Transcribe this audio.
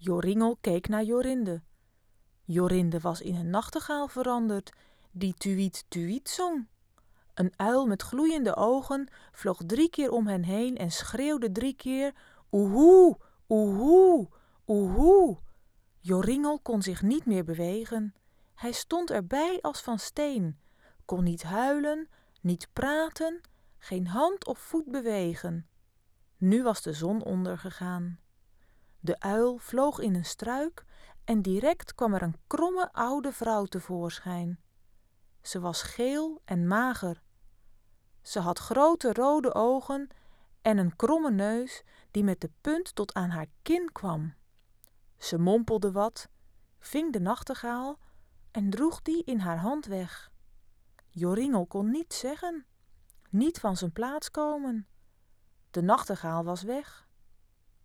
Joringel keek naar Jorinde. Jorinde was in een nachtegaal veranderd, die tuïet tuïet zong. Een uil met gloeiende ogen vloog 3 keer om hen heen en schreeuwde 3 keer: oehoe, oehoe, oehoe. Joringel kon zich niet meer bewegen. Hij stond erbij als van steen, kon niet huilen, niet praten, geen hand of voet bewegen. Nu was de zon ondergegaan. De uil vloog in een struik en direct kwam er een kromme oude vrouw tevoorschijn. Ze was geel en mager. Ze had grote rode ogen en een kromme neus die met de punt tot aan haar kin kwam. Ze mompelde wat, ving de nachtegaal en droeg die in haar hand weg. Joringel kon niets zeggen, niet van zijn plaats komen. De nachtegaal was weg.